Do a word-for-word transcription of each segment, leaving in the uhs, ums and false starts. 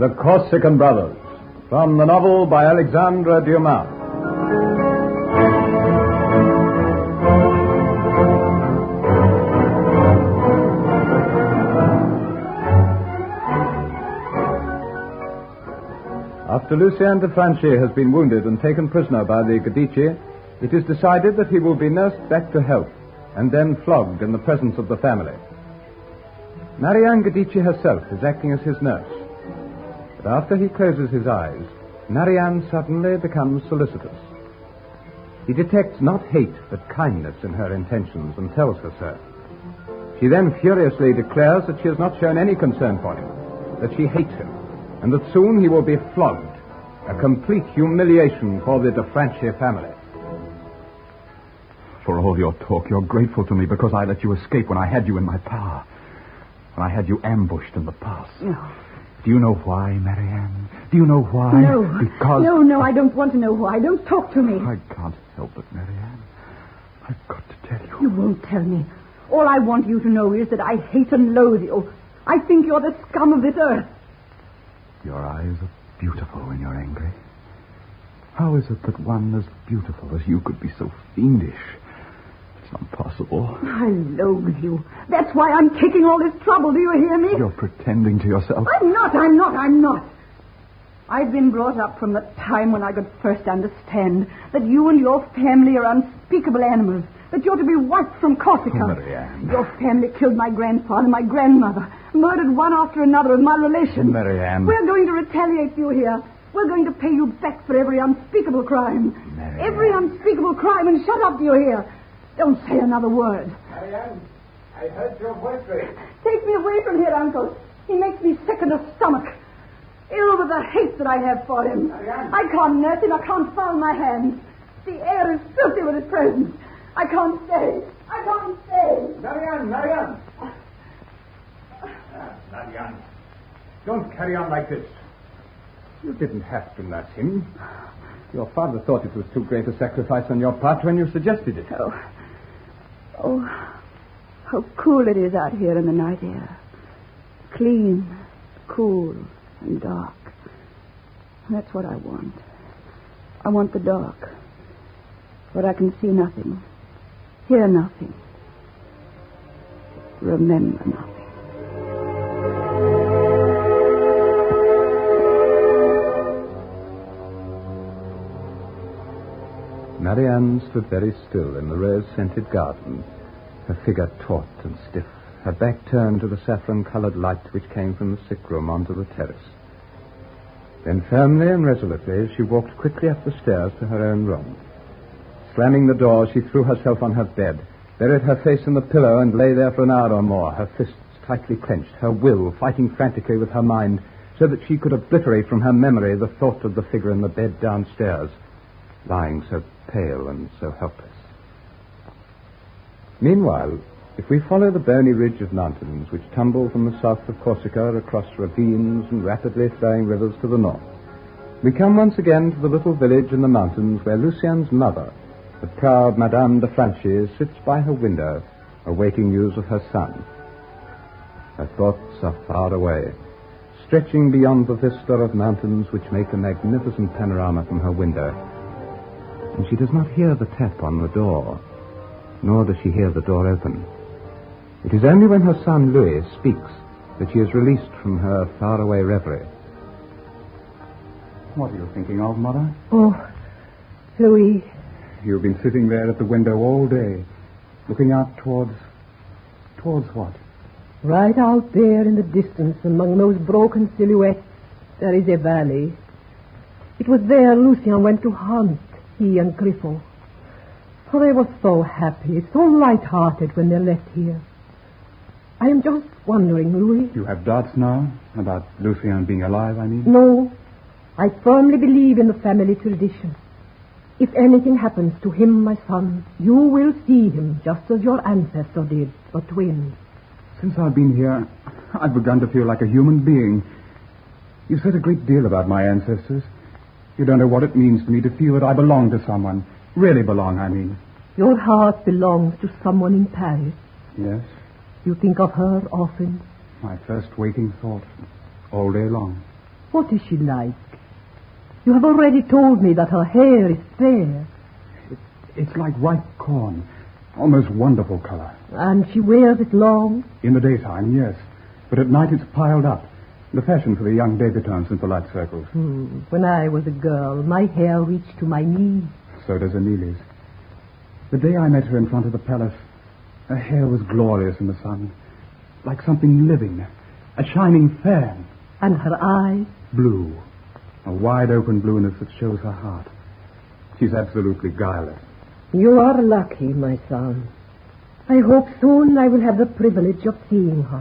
The Corsican Brothers, from the novel by Alexandre Dumas. After Lucien de Franchi has been wounded and taken prisoner by the Guidici, it is decided that he will be nursed back to health and then flogged in the presence of the family. Marianne Guidici herself is acting as his nurse. But after he closes his eyes, Marianne suddenly becomes solicitous. He detects not hate but kindness in her intentions and tells her so. She then furiously declares that she has not shown any concern for him, that she hates him, and that soon he will be flogged, a complete humiliation for the de Franchi family. For all your talk, you're grateful to me because I let you escape when I had you in my power. When I had you ambushed in the pass. No. Do you know why, Marianne? Do you know why? No. Because... No, no, I don't want to know why. Don't talk to me. I can't help it, Marianne. I've got to tell you. You won't tell me. All I want you to know is that I hate and loathe you. I think you're the scum of this earth. Your eyes are beautiful when you're angry. How is it that one as beautiful as you could be so fiendish? It's impossible. I loathe you. That's why I'm taking all this trouble. Do you hear me? You're pretending to yourself. I'm not, I'm not, I'm not. I've been brought up from the time when I could first understand that you and your family are unspeakable animals, that you're to be wiped from Corsica. Oh, Marianne. Your family killed my grandfather and my grandmother, murdered one after another of my relations. Marianne. We're going to retaliate for you here. We're going to pay you back for every unspeakable crime. Marianne. Every unspeakable crime, and shut up, do you hear? Don't say another word. Marianne, I heard your boyfriend. Take me away from here, Uncle. He makes me sick in the stomach. Ill with the hate that I have for him. Marianne. I can't nurse him. I can't foul my hands. The air is filthy with his presence. I can't stay. I can't stay. Marianne, Marianne. Ah, Marianne, don't carry on like this. You didn't have to nurse him. Your father thought it was too great a sacrifice on your part when you suggested it. Oh. Oh, how cool it is out here in the night air. Clean, cool, and dark. That's what I want. I want the dark, where I can see nothing, hear nothing, remember nothing. Marianne stood very still in the rose-scented garden, her figure taut and stiff, her back turned to the saffron-colored light which came from the sick room onto the terrace. Then firmly and resolutely she walked quickly up the stairs to her own room. Slamming the door, she threw herself on her bed, buried her face in the pillow, and lay there for an hour or more, her fists tightly clenched, her will fighting frantically with her mind, so that she could obliterate from her memory the thought of the figure in the bed downstairs, lying so pale and so helpless. Meanwhile, if we follow the bony ridge of mountains which tumble from the south of Corsica across ravines and rapidly flowing rivers to the north, we come once again to the little village in the mountains where Lucien's mother, the proud Madame de Franchi, sits by her window awaiting news of her son. Her thoughts are far away, stretching beyond the vista of mountains which make a magnificent panorama from her window. And she does not hear the tap on the door, nor does she hear the door open. It is only when her son Louis speaks that she is released from her faraway reverie. What are you thinking of, Mother? Oh, Louis. You've been sitting there at the window all day, looking out towards... towards what? Right out there in the distance, among those broken silhouettes, there is a valley. It was there Lucien went to hunt, he and Griffon. Oh, they were so happy, so light-hearted when they left here. I am just wondering, Louis. You have doubts now about Lucien being alive, I mean? No. I firmly believe in the family tradition. If anything happens to him, my son, you will see him just as your ancestor did, the twins. Since I've been here, I've begun to feel like a human being. You've said a great deal about my ancestors. You don't know what it means to me to feel that I belong to someone. Really belong, I mean. Your heart belongs to someone in Paris. Yes. You think of her often? My first waking thought, all day long. What is she like? You have already told me that her hair is fair. It's like ripe corn. Almost wonderful color. And she wears it long? In the daytime, yes. But at night it's piled up. The fashion for the young debutantes in polite circles. Hmm. When I was a girl, my hair reached to my knees. So does Amelia's. The day I met her in front of the palace, her hair was glorious in the sun. Like something living. A shining fan. And her eyes? Blue. A wide-open blueness that shows her heart. She's absolutely guileless. You are lucky, my son. I hope soon I will have the privilege of seeing her.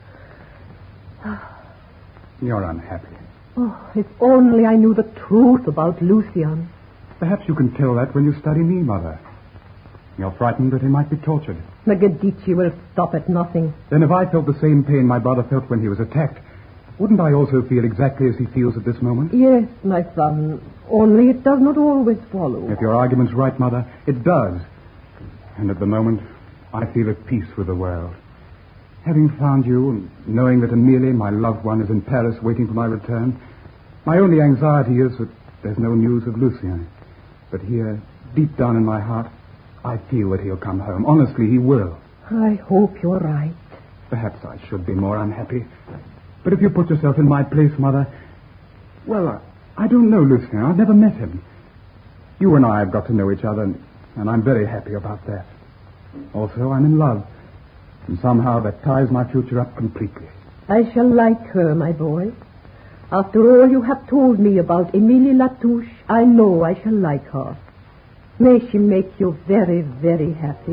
You're unhappy. Oh, if only I knew the truth about Lucian. Perhaps you can tell that when you study me, Mother. You're frightened that he might be tortured. The Medici will stop at nothing. Then if I felt the same pain my brother felt when he was attacked, wouldn't I also feel exactly as he feels at this moment? Yes, my son. Only it does not always follow. If your argument's right, Mother, it does. And at the moment, I feel at peace with the world. Having found you and knowing that Amelia, my loved one, is in Paris waiting for my return, my only anxiety is that there's no news of Lucien. But here, deep down in my heart, I feel that he'll come home. Honestly, he will. I hope you're right. Perhaps I should be more unhappy. But if you put yourself in my place, Mother, well, I, I don't know Lucien. I've never met him. You and I have got to know each other, and, and I'm very happy about that. Also, I'm in love. And somehow that ties my future up completely. I shall like her, my boy. After all you have told me about Emilie Latouche, I know I shall like her. May she make you very, very happy.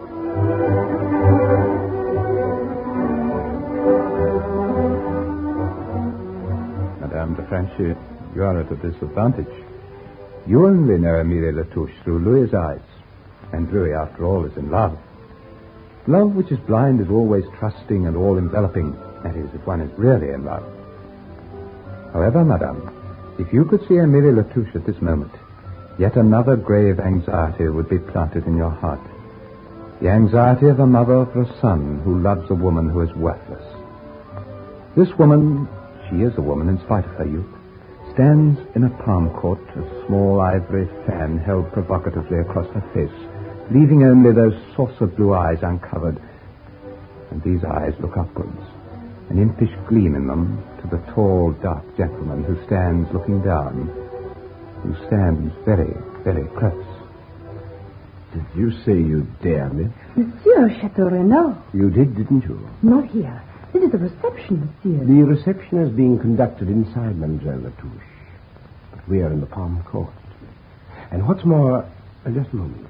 Madame de Franchi, you are at a disadvantage. You only know Emilie Latouche through Louis's eyes. And Louis, after all, is in love. Love which is blind is always trusting and all-enveloping. That is, if one is really in love. However, Madame, if you could see Emilie Latouche at this moment, yet another grave anxiety would be planted in your heart. The anxiety of a mother for a son who loves a woman who is worthless. This woman, she is a woman in spite of her youth, stands in a palm court, a small ivory fan held provocatively across her face, leaving only those saucer blue eyes uncovered. And these eyes look upwards, an impish gleam in them, to the tall, dark gentleman who stands looking down, who stands very, very close. Did you say you dare me? Monsieur Chateau Renaud. You did, didn't you? Not here. This is the reception, monsieur. The reception is being conducted inside Mademoiselle Latouche. But we are in the Palm Court. And what's more, uh, just a moment.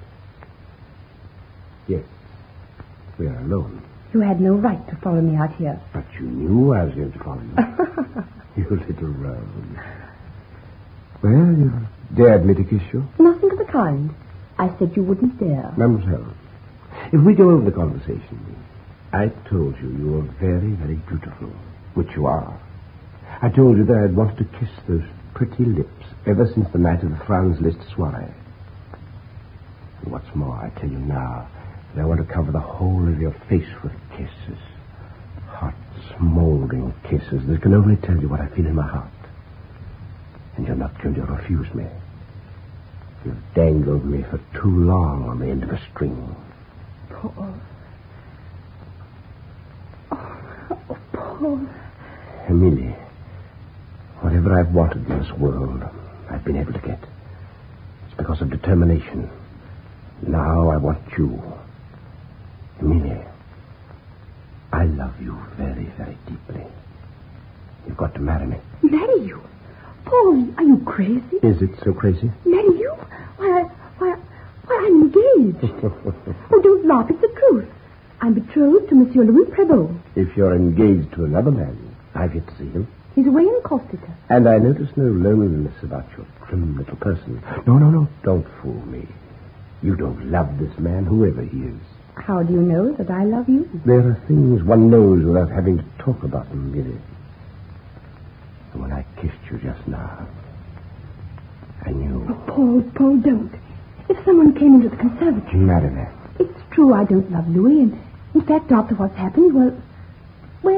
Yes, we are alone. You had no right to follow me out here. But you knew I was going to follow you. You little rogue. Well, you dared me to kiss you? Nothing of the kind. I said you wouldn't dare. Mademoiselle, if we go over the conversation, I told you you were very, very beautiful, which you are. I told you that I'd wanted to kiss those pretty lips ever since the night of the Franz Liszt soiree. And what's more, I tell you now that I want to cover the whole of your face with kisses. Hot, smoldering kisses that can only tell you what I feel in my heart. And you're not going to refuse me. You've dangled me for too long on the end of a string. Paul. Oh, oh Paul. Emilie, whatever I've wanted in this world, I've been able to get. It's because of determination. Now I want you. Emilie, I love you very, very deeply. You've got to marry me. Marry you? Paul, are you crazy? Is it so crazy? Marry you? Why, why, why, I'm engaged. Oh, don't laugh. It's the truth. I'm betrothed to Monsieur Louis Prévost. If you're engaged to another man, I've yet to see him. He's away in Corsica. And I notice no loneliness about your trim little person. No, no, no. Don't fool me. You don't love this man, whoever he is. How do you know that I love you? There are things one knows without having to talk about them, really. And when I kissed you just now, I knew. Oh, Paul, Paul, don't. If someone came into the conservatory... Marry me. It's true I don't love Louis, and in fact, after what's happened, well... Well,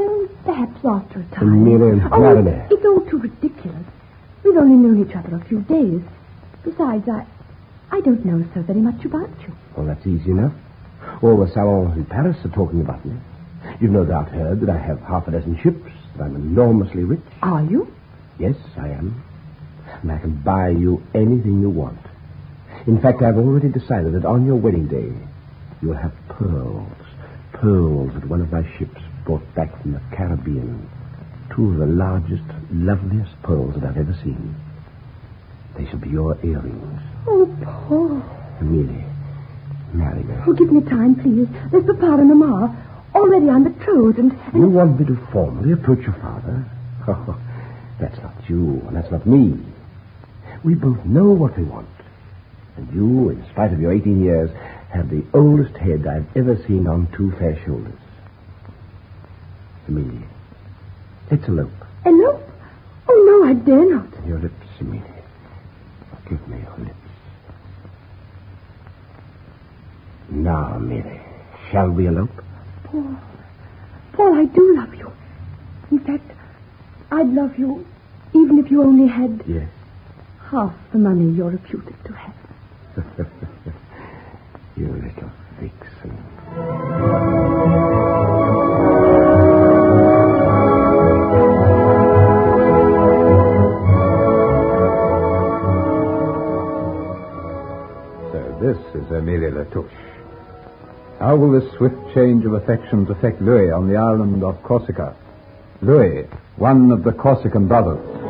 Perhaps after a time. Miriam, oh, Marinette. It's all too ridiculous. We've only known each other a few days. Besides, I... I don't know so very much about you. Well, that's easy enough. All the salons in Paris are talking about me. You've no doubt heard that I have half a dozen ships, that I'm enormously rich. Are you? Yes, I am. And I can buy you anything you want. In fact, I've already decided that on your wedding day, you'll have pearls. Pearls that one of my ships brought back from the Caribbean. Two of the largest, loveliest pearls that I've ever seen. They shall be your earrings. Oh, Paul. Amelia, marry me. Oh, give me time, please. There's Papa and Mamma. Already I'm betrothed and... and... You want me to formally approach your father? Oh, that's not you, and that's not me. We both know what we want. And you, in spite of your eighteen years, have the oldest head I've ever seen on two fair shoulders. Amelia, let's elope. Elope? Oh, no, I dare not. Your lips, Amelia. Give me your lips. Now, Amelia, shall we elope? Paul, Paul, I do love you. In fact, I'd love you even if you only had... Yes. Half the money you're reputed to have. You little vixen. So this is Amelia Latouche. How will this swift change of affections affect Louis on the island of Corsica? Louis, one of the Corsican brothers.